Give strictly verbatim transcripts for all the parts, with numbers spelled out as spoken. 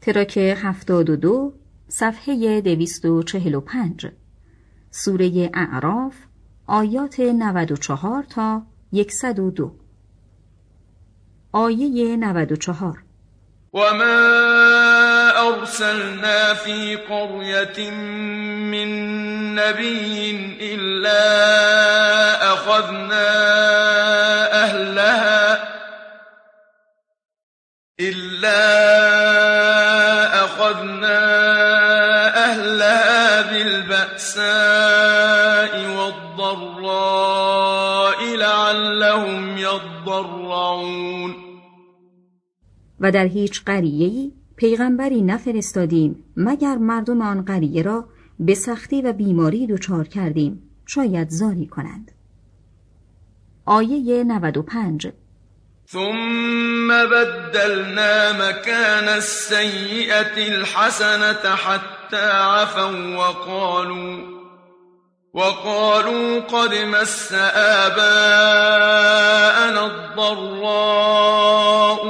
تراک هفتاد و دو صفحه دویست و چهل و پنج سوره اعراف آیات نود و چهار تا صد و دو. آیه نود و چهار وما أرسلنا في قرية من نبي إلا أخذنا أهلها إلا أخذنا أهلها بالبأساء والضراء لعلهم يضرعون. و در هیچ قریه‌ای پیغمبری نفرستادیم مگر مردم آن قریه را به سختی و بیماری دچار کردیم شاید زاری کنند. آیه نود و پنج ثم بدلنا مكان السيئة الحسنة حتى عفوا وقالوا وقالوا قد مس آباءنا الضراء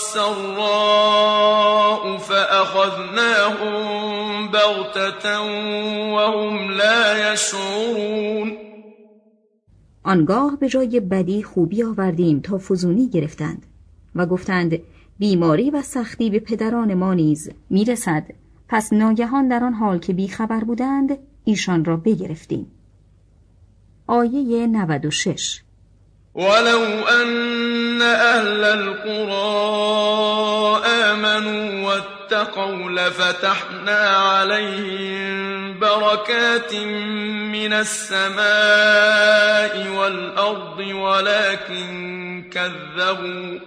والسراء فأخذناهم بغتة وهم لا يشعرون. آنگاه به جای بدی خوبی آوردیم تا فزونی گرفتند و گفتند بیماری و سختی به پدران ما نیز میرسد، پس ناگهان در آن حال که بیخبر بودند ایشان را بگرفتیم. آیه نود و شش ولو أن أهل القرى آمنوا واتقوا لفتحنا عليهم بركات من السماء والأرض ولكن كذبوا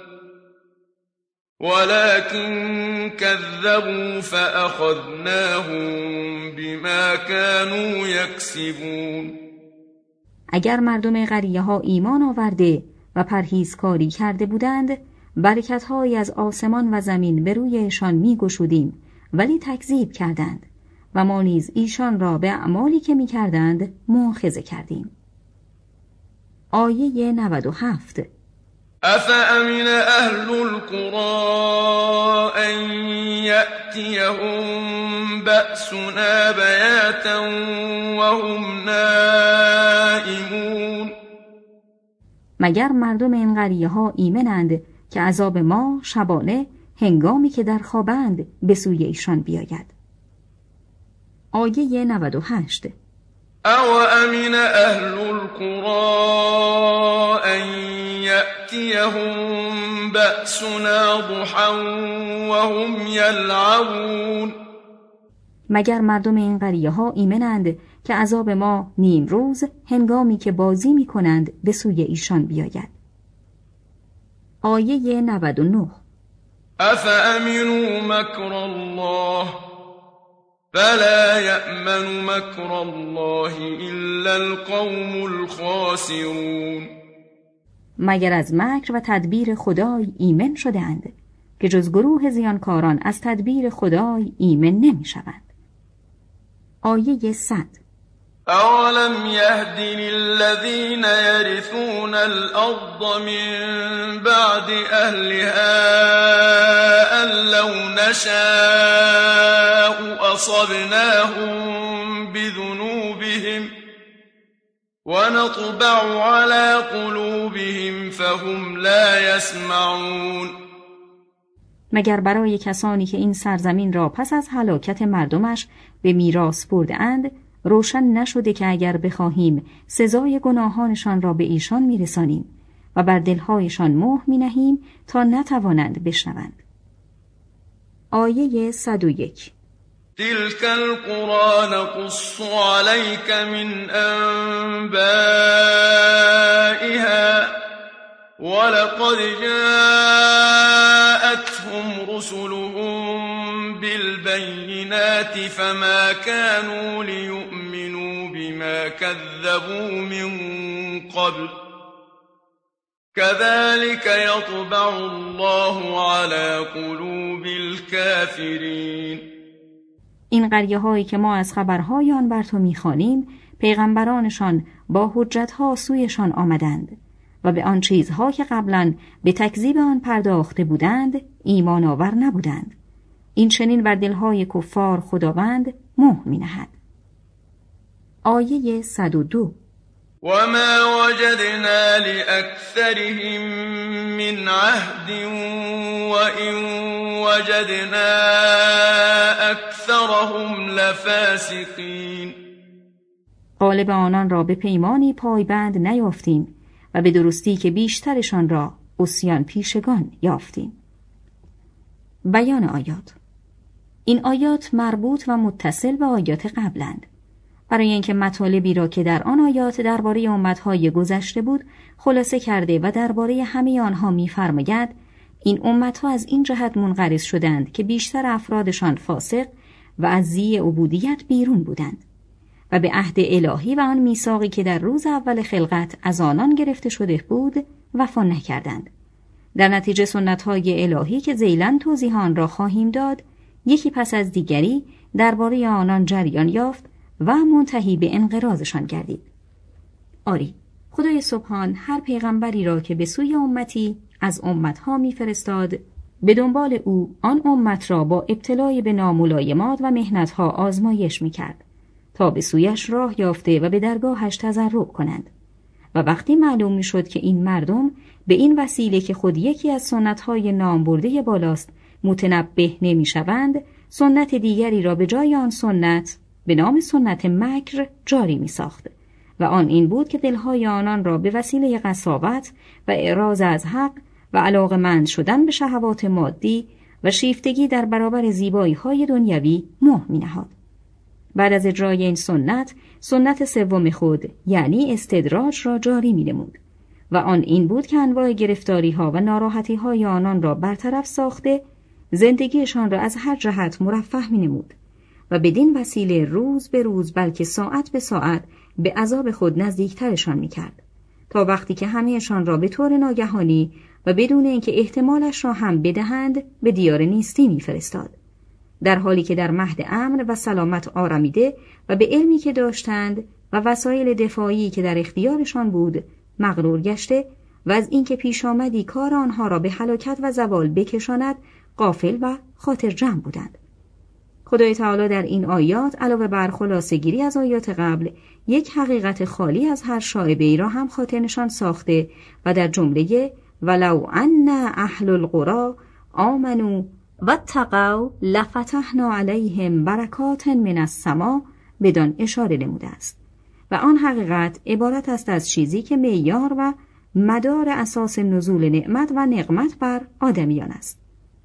ولكن كذبوا فأخذناهم بما كانوا يكسبون. اگر مردم قریه ها ایمان آورده و پرهیزکاری کرده بودند برکت‌هایی از آسمان و زمین به رویشان می‌گشودیم، ولی تکذیب کردند و ما نیز ایشان را به اعمالی که می‌کردند مؤاخذه کردیم. آیه نود و هفت أفأمن أهل القرى أن يأتيهم بأسنا بياتا وهم نائمون. مگر مردم این قریه ها ایمنند که عذاب ما شبانه هنگامی که در خوابند به سوی ایشان بیاید. آیه نود و هشت او امن اهل القرى ان یأتیهم بأسنا ضحا وهم یلعبون. مگر مردم این قریه ها ایمنند که عذاب ما نیم روز هنگامی که بازی می کنند به سوی ایشان بیاید. آیه نود و نه افامنوا مکر الله فلا یأمن مکر الله الا القوم الخاسرون. مگر از مکر و تدبیر خدای ایمن شده‌اند که جز گروه زیانکاران از تدبیر خدای ایمن نمی شوند. آیه صد اولم یهد للذین یرثون الارض من بعد اهلها ان لو نشاء اصبناهم بذنوبهم ونطبع على قلوبهم فهم لا يسمعون. مگر برای کسانی که این سرزمین را پس از هلاکت مردمش به میراث برده‌اند روشن نشده که اگر بخواهیم سزای گناهانشان را به ایشان میرسانیم و بر دلهایشان مهر مینهیم تا نتوانند بشنوند. آیه صد و یک تلك القرى نقص عليك من أنبائها ولقد جاءتهم رسلهم بالبينات فما كانوا ليؤمنوا بما كذبوا من قبل كذلك يطبع الله على قلوب الكافرين. این قریه هایی که ما از خبرهای آن بر تو میخوانیم پیغمبرانشان با حجتها سویشان آمدند و به آن چیزها که قبلا به تکذیب آن پرداخته بودند ایمان آور نبودند این چنین بر دلهای کفار خداوند مهر می‌نهد. آیه صد و دو. وما وجدنا لأكثرهم من عهد وإن وجدنا أكثرهم لفاسقين. غالب آنان را به پیمانی پایبند نیافتیم و به درستی که بیشترشان را عصیان پیشگان یافتیم. بیان آیات. این آیات مربوط و متصل به آیات قبلند. برای اینکه مطالبی را که در آن آیات درباره امتهای گذشته بود خلاصه کرده و درباره همه آنها می‌فرماید، این امتها از این جهت منقرض شدند که بیشتر افرادشان فاسق و از زی عبودیت بیرون بودند و به عهد الهی و آن میثاقی که در روز اول خلقت از آنان گرفته شده بود وفا نکردند. در نتیجه سنت‌های الهی که ذیلاً توضیح آن را خواهیم داد، یکی پس از دیگری درباره آنان جریان یافت و منتهی به انقراضشان گردید. آری، خدای سبحان هر پیغمبری را که به سوی امتی از امتها می‌فرستاد، به دنبال او آن امت را با ابتلای به ناملایمات و محنت‌ها آزمایش می‌کرد تا به سویش راه یافته و به درگاهش تضرع کنند. و وقتی معلوم می‌شد که این مردم به این وسیله که خود یکی از سنت‌های نامبرده بالاست متنبه نمی‌شوند، سنت دیگری را به جای آن سنت به نام سنت مکر جاری می‌ساخت و آن این بود که دلهای آنان را به وسیله قساوت و اعراض از حق و علاقه‌مند شدن به شهوات مادی و شیفتگی در برابر زیبایی‌های دنیوی مهر می‌نهاد. بعد از اجرای این سنت، سنت سوم خود یعنی استدراج را جاری می‌نمود و آن این بود که انواع گرفتاری‌ها و ناراحتی‌های آنان را برطرف ساخته، زندگیشان را از هر جهت مرفه می‌نمود و بدین وسیله روز به روز بلکه ساعت به ساعت به عذاب خود نزدیکترشان می‌کرد تا وقتی که همه‌شان را به طور ناگهانی و بدون اینکه احتمالش را هم بدهند به دیار نیستی می‌فرستاد، در حالی که در مهد امن و سلامت آرامیده و به علمی که داشتند و وسایل دفاعی که در اختیارشان بود مغرور گشته و از اینکه پیش آمدی کار آنها را به هلاکت و زوال بکشاند غافل و خاطر جمع بودند. خدای تعالی در این آیات علاوه بر خلاصه‌گیری از آیات قبل یک حقیقت خالی از هر شایبه‌ای را هم خاطر نشان ساخته و در جمله ولو ان اهل القری آمنوا واتقوا لفتحنا علیهم برکات من السماء بدان اشاره نموده است و آن حقیقت عبارت است از چیزی که معیار و مدار اساس نزول نعمت و نقمت بر آدمیان است.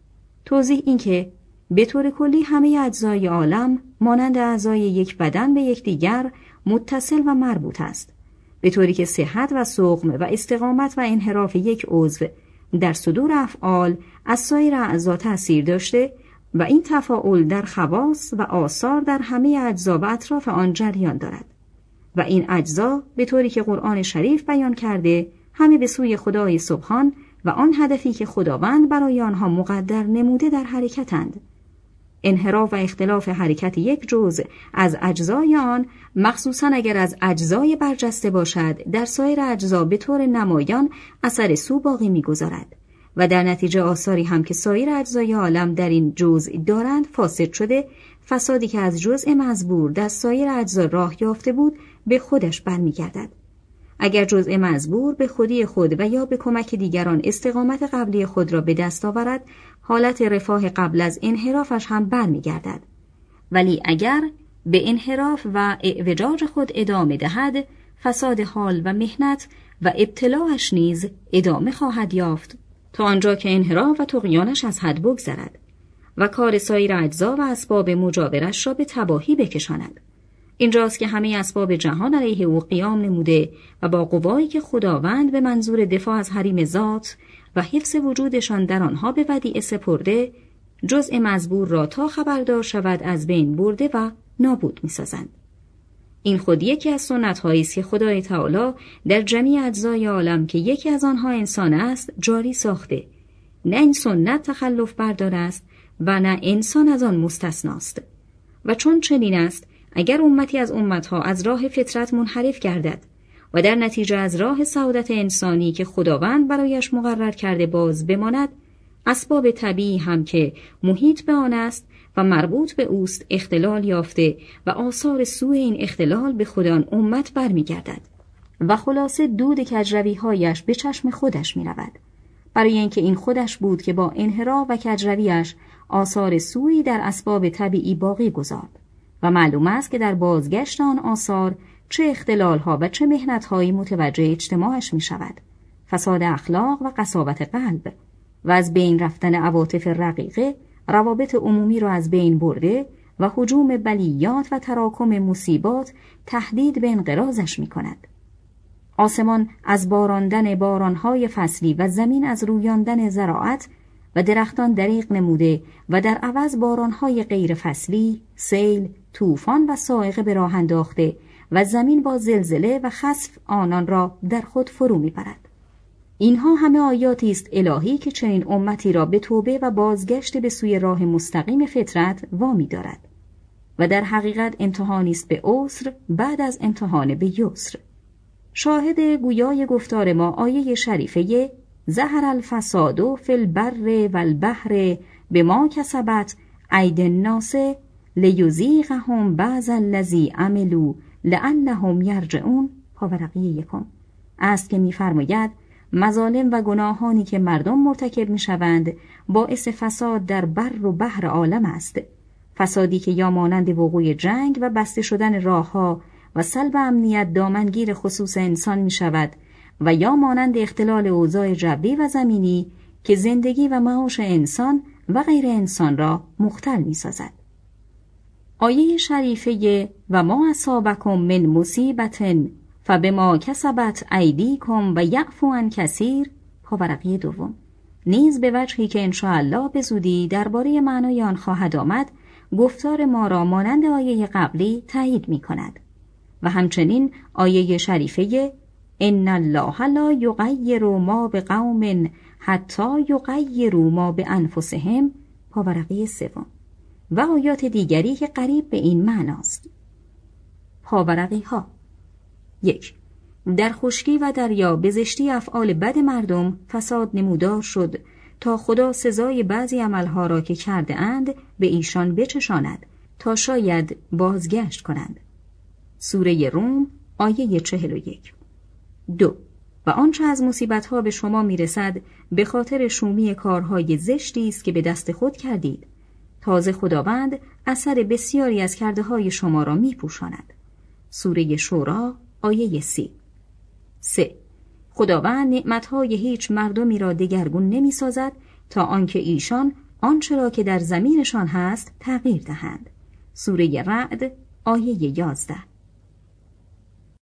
توضیح این که به طور کلی همه اجزای عالم مانند اعضای یک بدن به یکدیگر متصل و مربوط است، به طوری که صحت و سقم و استقامت و انحراف یک عضو در صدور افعال از سایر اعضا تأثیر داشته و این تفاعل در خواص و آثار در همه اجزا و اطراف آن جریان دارد و این اجزا به طوری که قرآن شریف بیان کرده همه به سوی خدای سبحان و آن هدفی که خداوند برای آنها مقدر نموده در حرکتند. انحراف و اختلاف حرکت یک جزء از اجزای آن، مخصوصاً اگر از اجزای برجسته باشد، در سایر اجزا به طور نمایان اثر سو باقی می‌گذارد و در نتیجه آثاری هم که سایر اجزای عالم در این جزء دارند فاسد شده، فسادی که از جزء مزبور در سایر اجزا راه یافته بود به خودش برمیگردد. اگر جزء مزبور به خودی خود و یا به کمک دیگران استقامت قبلی خود را به دست آورد، حالت رفاه قبل از انحرافش هم برمیگردد. ولی اگر به انحراف و اعوجاج خود ادامه دهد، فساد حال و مهنت و ابتلاعش نیز ادامه خواهد یافت تا آنجا که انحراف و طغیانش از حد بگذرد و کار سایر اجزا و اسباب مجاورش را به تباهی بکشاند. اینجاست که همه اسباب جهان علیه او قیام نموده و با قوایی که خداوند به منظور دفاع از حریم ذات و حفظ وجودشان در آنها به ودیعه سپرده، جزء مزبور را تا خبردار شود از بین برده و نابود می‌سازند. این خود یکی از سنت‌هایی است که خدای تعالی در جمیع اجزای عالم که یکی از آنها انسان است جاری ساخته. نه این سنت تخلف بردار است و نه انسان از آن مستثناست. و چون چنین است، اگر امتی از امتها از راه فطرت منحرف گردد و در نتیجه از راه سعادت انسانی که خداوند برایش مقرر کرده باز بماند، اسباب طبیعی هم که محیط به آن است و مربوط به اوست اختلال یافته و آثار سوء این اختلال به خود آن امت برمیگردد و خلاصه دود کجروی‌هایش به چشم خودش می‌رود، برای اینکه این خودش بود که با انحراف و کجرویش آثار سوئی در اسباب طبیعی باقی گذارد و معلوم است که در بازگشت آن آثار چه اختلال‌ها و چه محنت‌هایی متوجه اجتماعش می‌شود، فساد اخلاق و قساوت قلب و از بین رفتن عواطف رقیقه، روابط عمومی را از بین برده و هجوم بلیات و تراکم مصیبات تهدید به انقراضش می‌کند. آسمان از باراندن بارانهای فصلی و زمین از رویاندن زراعت و درختان دریغ نموده و در عوض بارانهای غیر فصلی، سیل، طوفان و صاعقه به راه انداخته و زمین با زلزله و خسف آنان را در خود فرو می‌برد. اینها همه آیاتی است الهی که چنین امتی را به توبه و بازگشت به سوی راه مستقیم فطرت وامی دارد و در حقیقت امتحانی است به عسر بعد از امتحان به یسر. شاهد گویای گفتار ما آیه شریفه ظهر الفساد فی البر والبحر بما کسبت ایدی الناس لیذیقهم بعض الذی عملوا لعلهم یرجعون پاورقی یکم است که می‌فرماید مظالم و گناهانی که مردم مرتکب می‌شوند باعث فساد در بر و بحر عالم است، فسادی که یا مانند وقوع جنگ و بسته شدن راه‌ها و سلب امنیت دامنگیر خصوص انسان می شود و یا مانند اختلال اوضاع جوی و زمینی که زندگی و معاش انسان و غیر انسان را مختل می سازد. آیه شریفه و ما اصابکم من مصیبت فبما کسبت ایدیکم و یعفو عن کثیر پاورقی دوم نیز به وجهی که انشاءالله به زودی درباره معنای آن خواهد آمد گفتار ما را مانند آیه قبلی تایید می کند. و همچنین آیه شریفه ان الله لا یغیر ما بقوم حتی یغیروا ما بانفسهم پاورقی سوم و آیات دیگری که قریب به این معناست. پاورقی ها یک. در خشکی و دریا به زشتی افعال بد مردم فساد نمودار شد تا خدا سزای بعضی عملها را که کرده اند به ایشان بچشاند تا شاید بازگشت کنند. سوره روم آیه چهل و یک. دو. و آنچه از مصیبت‌ها به شما میرسد به خاطر شومی کارهای زشتی است که به دست خود کردید. تازه خداوند اثر بسیاری از کرده‌های شما را میپوشاند. سوره شورا آیه سی. سه. خداوند نعمت‌های هیچ مردمی را دگرگون نمی‌سازد تا آنکه ایشان آنچه را که در ضمیرشان هست تغییر دهند. سوره رعد آیه یازده.